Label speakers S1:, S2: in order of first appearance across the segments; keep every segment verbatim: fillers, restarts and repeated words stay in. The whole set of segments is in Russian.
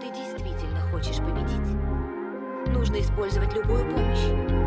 S1: ты действительно хочешь победить, нужно использовать любую помощь.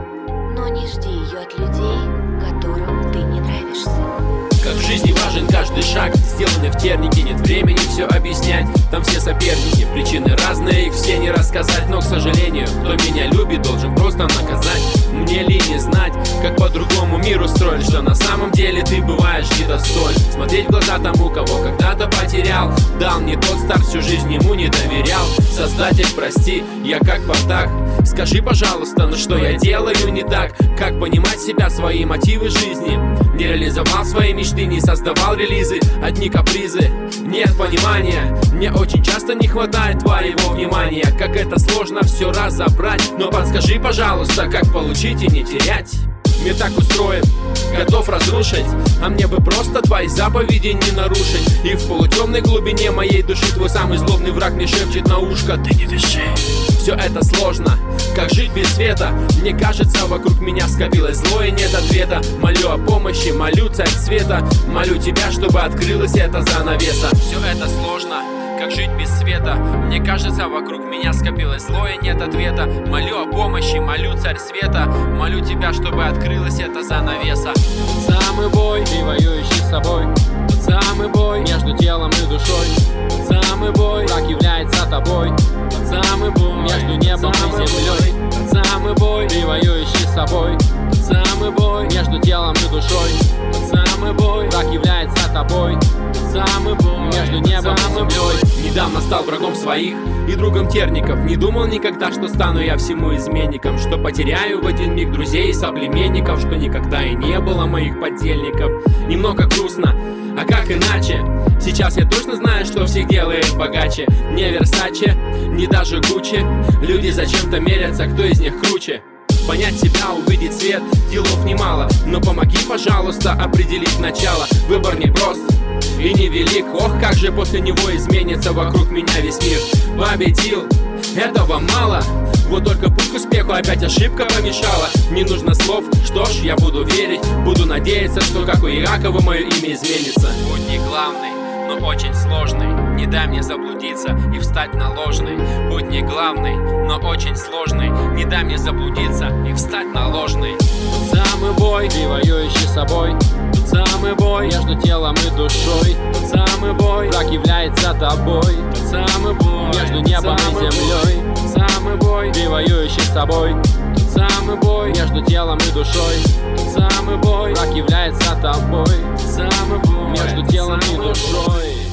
S1: Но не жди ее от людей, которым ты не нравишься.
S2: Как в жизни важен каждый шаг, сделанный в тернике. Нет времени все объяснять, там все соперники. Причины разные, их все не рассказать. Но, к сожалению, кто меня любит, должен просто наказать. Мне ли не знать, как по-другому мир устроен, что на самом деле ты бываешь недостоин. Смотреть в глаза тому, кого когда-то потерял. Дал не тот старт, всю жизнь ему не доверял. Создатель, прости, я как бардак. Скажи, пожалуйста, ну что я делаю не так? Как понимать себя, свои мотивы жизни? Не реализовал свои мечты, не создавал релизы, одни капризы, нет понимания. Мне очень часто не хватает твоего внимания. Как это сложно все разобрать. Но подскажи, пожалуйста, как получить и не терять. Мир так устроен, готов разрушить, а мне бы просто твои заповеди не нарушить. И в полутемной глубине моей души твой самый злобный враг мне шепчет на ушко: ты не дыши. Все это сложно, как жить без света. Мне кажется, вокруг меня скопилось зло и нет ответа. Молю о помощи, молю царь света, молю тебя, чтобы открылась эта занавеса. Все это сложно, как жить без света. Мне кажется, вокруг меня скопилось зло и нет ответа. Молю о помощи, молю царь света, молю тебя, чтобы открылась эта занавеса. Тот самый бой, ты воюющий с собой. Тот самый бой между телом и душой. Тот самый бой, враг является тобой. Тот самый бой между небом и землей. Тот самый бой, ты воюющий с собой. Тот самый бой между телом и душой. Тот самый бой, враг является тобой. Самый бой между небом и землей. Недавно стал врагом своих и другом терников. Не думал никогда, что стану я всему изменником, что потеряю в один миг друзей и соплеменников, что никогда и не было моих подельников. Немного грустно, а как иначе? Сейчас я точно знаю, что всех делает богаче. Не Версаче, не даже Гуччи. Люди зачем-то мерятся, кто из них круче. Понять себя, увидеть свет, делов немало. Но помоги, пожалуйста, определить начало. Выбор не прост и невелик. Ох, как же после него изменится вокруг меня весь мир. Победил, этого мало. Вот только путь к успеху опять ошибка помешала. Не нужно слов, что ж, я буду верить. Буду надеяться, что как у Иакова мое имя изменится. Путь не главный, но очень сложный. Не дай мне заблудиться и встать на ложный. Путь не главный, но очень сложный. Не дай мне заблудиться и встать на ложный. Тот самый бой, ты воюющий с собой. Тот самый бой между телом и душой. Тот самый бой, враг является тобой. Тот самый бой между небом и землей. Тот самый бой, ты воюющий с собой. Тот самый бой между телом и душой. Тот самый бой, враг является тобой. Тот самый бой между телом и душой.